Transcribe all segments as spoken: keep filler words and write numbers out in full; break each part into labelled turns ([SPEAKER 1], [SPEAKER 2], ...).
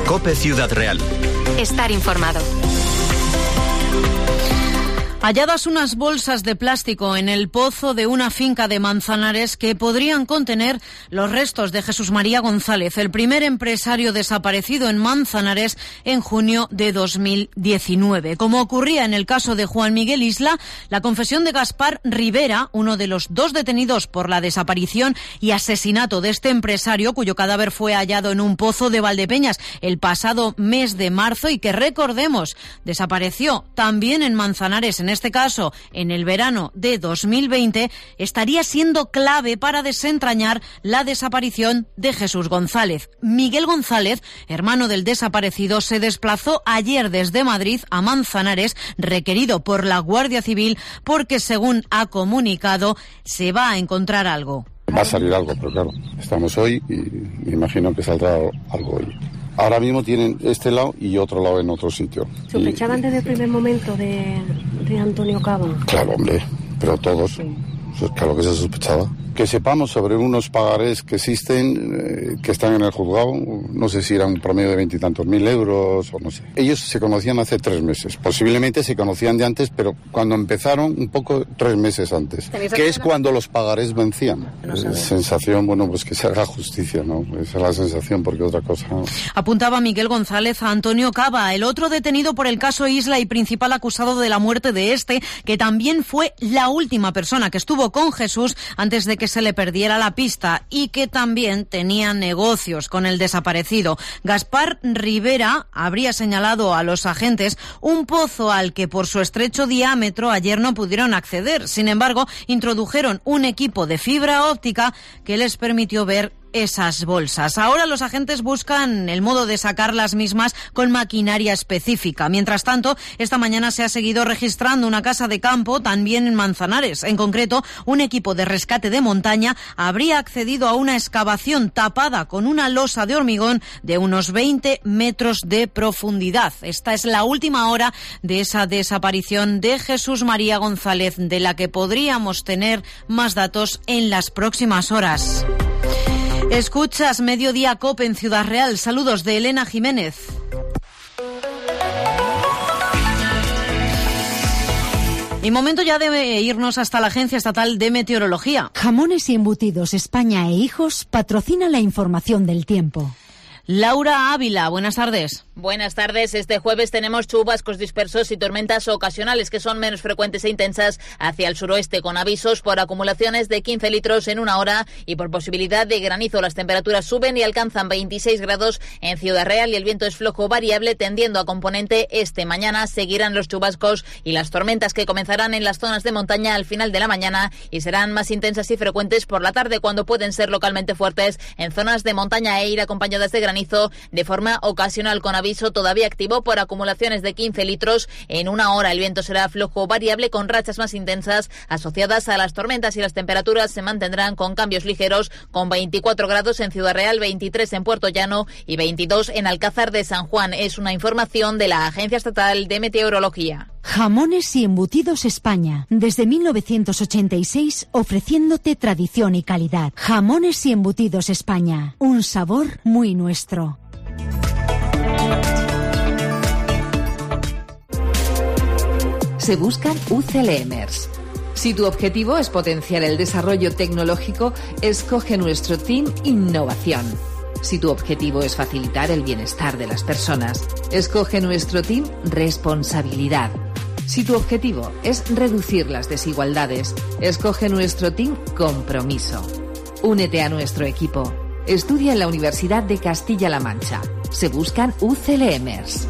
[SPEAKER 1] COPE Ciudad Real.
[SPEAKER 2] Estar informado.
[SPEAKER 3] Halladas unas bolsas de plástico en el pozo de una finca de Manzanares que podrían contener los restos de Jesús María González, el primer empresario desaparecido en Manzanares en junio de dos mil diecinueve. Como ocurría en el caso de Juan Miguel Isla, la confesión de Gaspar Rivera, uno de los dos detenidos por la desaparición y asesinato de este empresario, cuyo cadáver fue hallado en un pozo de Valdepeñas el pasado mes de marzo y que, recordemos, desapareció también en Manzanares, en este caso en el verano de dos mil veinte, estaría siendo clave para desentrañar la desaparición de Jesús González. Miguel González, hermano del desaparecido, se desplazó ayer desde Madrid a Manzanares, requerido por la Guardia Civil, porque, según ha comunicado, se va a encontrar algo.
[SPEAKER 4] Va a salir algo, pero claro, estamos hoy y me imagino que saldrá algo hoy. Ahora mismo tienen este lado y otro lado en otro sitio.
[SPEAKER 5] ¿Sospechaban
[SPEAKER 4] y...
[SPEAKER 5] desde el primer momento de, de Antonio Cava?
[SPEAKER 4] Claro, hombre, pero todos. Sí. Claro que se sospechaba. Que sepamos sobre unos pagarés que existen, eh, que están en el juzgado, no sé si era un promedio de veintitantos mil euros o no sé. Ellos se conocían hace tres meses, posiblemente se conocían de antes, pero cuando empezaron un poco tres meses antes, que es cuando los pagarés vencían. No eh, sensación, bueno, pues que se haga justicia, ¿no? Esa es la sensación, porque otra cosa... ¿no?
[SPEAKER 3] Apuntaba Miguel González a Antonio Cava, el otro detenido por el caso Isla y principal acusado de la muerte de este, que también fue la última persona que estuvo con Jesús antes de que se le perdiera la pista y que también tenía negocios con el desaparecido. Gaspar Rivera habría señalado a los agentes un pozo al que por su estrecho diámetro ayer no pudieron acceder. Sin embargo, introdujeron un equipo de fibra óptica que les permitió ver esas bolsas. Ahora los agentes buscan el modo de sacar las mismas con maquinaria específica. Mientras tanto, esta mañana se ha seguido registrando una casa de campo también en Manzanares. En concreto, un equipo de rescate de montaña habría accedido a una excavación tapada con una losa de hormigón de unos veinte metros de profundidad. Esta es la última hora de esa desaparición de Jesús María González, de la que podríamos tener más datos en las próximas horas. Escuchas Mediodía COPE en Ciudad Real. Saludos de Elena Jiménez. Y momento ya de irnos hasta la Agencia Estatal de Meteorología.
[SPEAKER 6] Jamones y Embutidos España e Hijos patrocina la información del tiempo.
[SPEAKER 3] Laura Ávila, buenas tardes.
[SPEAKER 7] Buenas tardes. Este jueves tenemos chubascos dispersos y tormentas ocasionales que son menos frecuentes e intensas hacia el suroeste, con avisos por acumulaciones de quince litros en una hora y por posibilidad de granizo. Las temperaturas suben y alcanzan veintiséis grados en Ciudad Real y el viento es flojo variable tendiendo a componente este. Mañana seguirán los chubascos y las tormentas que comenzarán en las zonas de montaña al final de la mañana y serán más intensas y frecuentes por la tarde, cuando pueden ser localmente fuertes en zonas de montaña e ir acompañadas de granizo de forma ocasional, con aviso todavía activo por acumulaciones de quince litros en una hora. El viento será flojo variable con rachas más intensas asociadas a las tormentas y las temperaturas se mantendrán con cambios ligeros, con veinticuatro grados en Ciudad Real, veintitrés en Puerto Llano y veintidós en Alcázar de San Juan. Es una información de la Agencia Estatal de Meteorología.
[SPEAKER 6] Jamones y Embutidos España, desde mil novecientos ochenta y seis, ofreciéndote tradición y calidad. Jamones y Embutidos España, un sabor muy nuestro.
[SPEAKER 8] Se buscan U C L M ers. Si tu objetivo es potenciar el desarrollo tecnológico, escoge nuestro Team Innovación. Si tu objetivo es facilitar el bienestar de las personas, escoge nuestro Team Responsabilidad. Si tu objetivo es reducir las desigualdades, escoge nuestro Team Compromiso. Únete a nuestro equipo. Estudia en la Universidad de Castilla-La Mancha. Se buscan U C L M ers.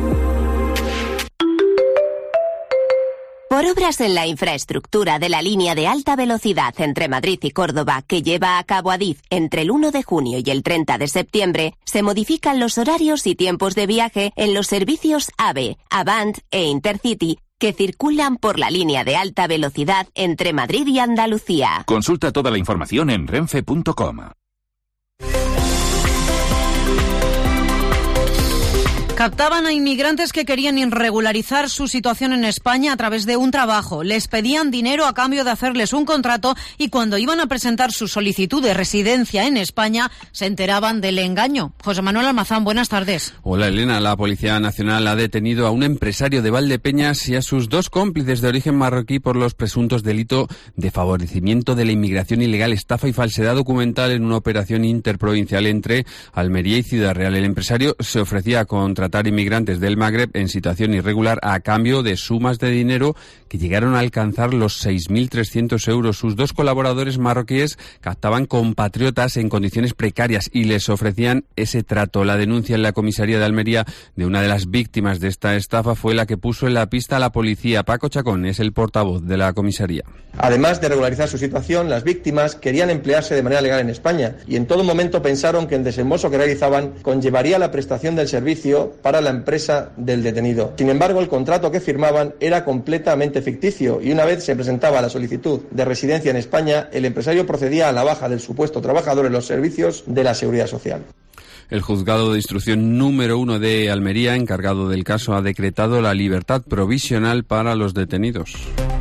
[SPEAKER 9] Por obras en la infraestructura de la línea de alta velocidad entre Madrid y Córdoba que lleva a cabo Adif entre el uno de junio y el treinta de septiembre, se modifican los horarios y tiempos de viaje en los servicios AVE, Avant e Intercity que circulan por la línea de alta velocidad entre Madrid y Andalucía.
[SPEAKER 10] Consulta toda la información en renfe punto com.
[SPEAKER 3] Captaban a inmigrantes que querían irregularizar su situación en España a través de un trabajo. Les pedían dinero a cambio de hacerles un contrato y cuando iban a presentar su solicitud de residencia en España se enteraban del engaño. José Manuel Almazán, buenas tardes.
[SPEAKER 1] Hola Elena, la Policía Nacional ha detenido a un empresario de Valdepeñas y a sus dos cómplices de origen marroquí por los presuntos delitos de favorecimiento de la inmigración ilegal, estafa y falsedad documental en una operación interprovincial entre Almería y Ciudad Real. El empresario se ofrecía a contratar inmigrantes del Magreb en situación irregular a cambio de sumas de dinero que llegaron a alcanzar los seis mil trescientos euros. Sus dos colaboradores marroquíes captaban compatriotas en condiciones precarias y les ofrecían ese trato. La denuncia en la comisaría de Almería de una de las víctimas de esta estafa fue la que puso en la pista a la policía. Paco Chacón es el portavoz de la comisaría.
[SPEAKER 2] Además de regularizar su situación, las víctimas querían emplearse de manera legal en España y en todo momento pensaron que el desembolso que realizaban conllevaría la prestación del servicio para la empresa del detenido. Sin embargo, el contrato que firmaban era completamente ficticio y una vez se presentaba la solicitud de residencia en España, el empresario procedía a la baja del supuesto trabajador en los servicios de la Seguridad Social.
[SPEAKER 1] El juzgado de instrucción número uno de Almería, encargado del caso, ha decretado la libertad provisional para los detenidos.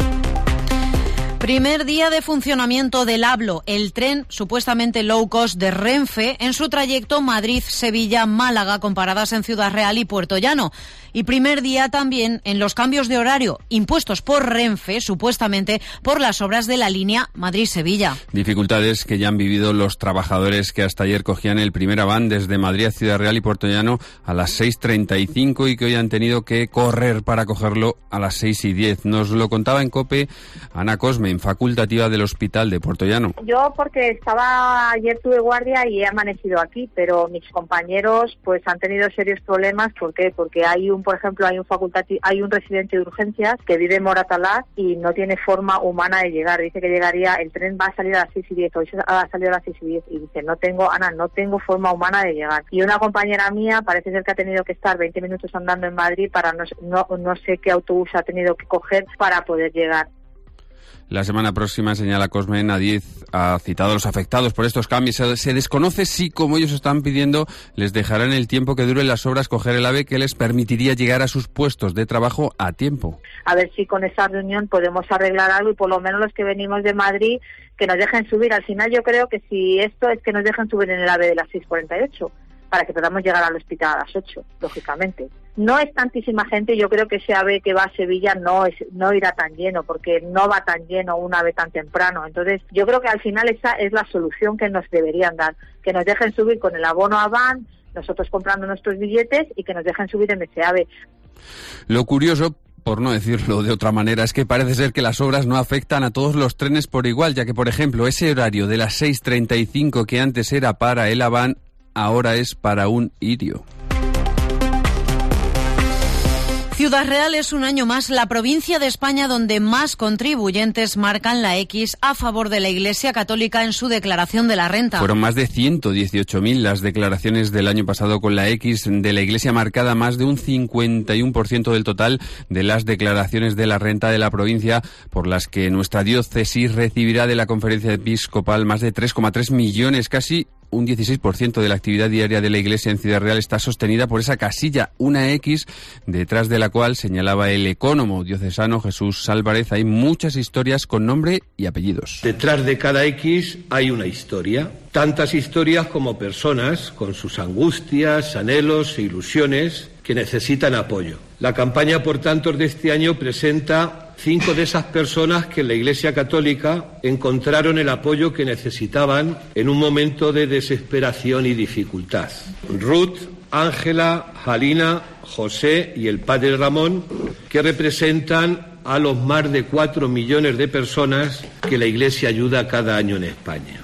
[SPEAKER 3] Primer día de funcionamiento del AVLO, el tren supuestamente low cost de Renfe en su trayecto Madrid-Sevilla-Málaga con paradas en Ciudad Real y Puerto Llano. Y primer día también en los cambios de horario impuestos por Renfe, supuestamente por las obras de la línea Madrid-Sevilla.
[SPEAKER 1] Dificultades que ya han vivido los trabajadores que hasta ayer cogían el primer van desde Madrid a Ciudad Real y Puerto Llano a las seis treinta y cinco y que hoy han tenido que correr para cogerlo a las seis y diez. Nos lo contaba en COPE Ana Cosme, facultativa del Hospital de Puerto Llano.
[SPEAKER 11] Yo porque estaba, ayer tuve guardia y he amanecido aquí, pero mis compañeros pues han tenido serios problemas. ¿Por qué? Porque hay un, por ejemplo, hay un facultativo, hay un residente de urgencias que vive en Moratalá y no tiene forma humana de llegar. Dice que llegaría, el tren va a salir a las seis y diez, hoy ha salido a las seis y diez y dice, no tengo, Ana, no tengo forma humana de llegar. Y una compañera mía parece ser que ha tenido que estar veinte minutos andando en Madrid para no, no, no sé qué autobús ha tenido que coger para poder llegar.
[SPEAKER 1] La semana próxima, señala Cosme, nadie ha citado a los afectados por estos cambios. Se desconoce si, como ellos están pidiendo, les dejarán el tiempo que duren las obras coger el AVE que les permitiría llegar a sus puestos de trabajo a tiempo.
[SPEAKER 11] A ver si con esa reunión podemos arreglar algo y por lo menos los que venimos de Madrid que nos dejen subir. Al final yo creo que si esto es que nos dejen subir en el AVE de las seis cuarenta y ocho para que podamos llegar al hospital a las ocho, lógicamente. No es tantísima gente, yo creo que ese AVE que va a Sevilla no es no irá tan lleno, porque no va tan lleno un AVE tan temprano. Entonces, yo creo que al final esa es la solución que nos deberían dar, que nos dejen subir con el abono a van, nosotros comprando nuestros billetes y que nos dejen subir en ese AVE.
[SPEAKER 1] Lo curioso, por no decirlo de otra manera, es que parece ser que las obras no afectan a todos los trenes por igual, ya que, por ejemplo, ese horario de las seis treinta y cinco que antes era para el Aván, ahora es para un Irio.
[SPEAKER 3] Ciudad Real es un año más la provincia de España donde más contribuyentes marcan la X a favor de la Iglesia Católica en su declaración de la renta.
[SPEAKER 1] Fueron más de ciento dieciocho mil las declaraciones del año pasado con la X de la Iglesia marcada, más de un cincuenta y uno por ciento del total de las declaraciones de la renta de la provincia, por las que nuestra diócesis recibirá de la Conferencia Episcopal más de tres coma tres millones, casi un dieciséis por ciento de la actividad diaria de la Iglesia en Ciudad Real está sostenida por esa casilla, una X, detrás de la cual, señalaba el ecónomo diocesano Jesús Álvarez, hay muchas historias con nombre y apellidos.
[SPEAKER 12] Detrás de cada X hay una historia, tantas historias como personas con sus angustias, anhelos e ilusiones que necesitan apoyo. La campaña Por Tantos de este año presenta cinco de esas personas que en la Iglesia Católica encontraron el apoyo que necesitaban en un momento de desesperación y dificultad. Ruth, Ángela, Jalina, José y el Padre Ramón, que representan a los más de cuatro millones de personas que la Iglesia ayuda cada año en España.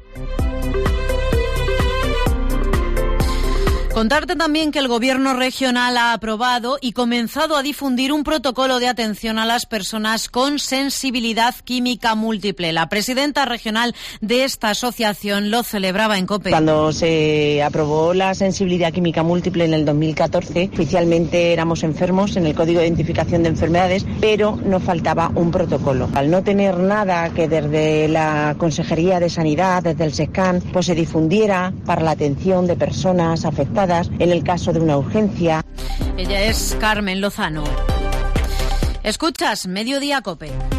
[SPEAKER 3] Contarte también que el Gobierno regional ha aprobado y comenzado a difundir un protocolo de atención a las personas con sensibilidad química múltiple. La presidenta regional de esta asociación lo celebraba en COPE.
[SPEAKER 13] Cuando se aprobó la sensibilidad química múltiple en el dos mil catorce, oficialmente éramos enfermos en el Código de Identificación de Enfermedades, pero nos faltaba un protocolo. Al no tener nada que desde la Consejería de Sanidad, desde el SESCAN, pues se difundiera para la atención de personas afectadas, limitadas en el caso de una urgencia.
[SPEAKER 3] Ella es Carmen Lozano. Escuchas Mediodía COPE.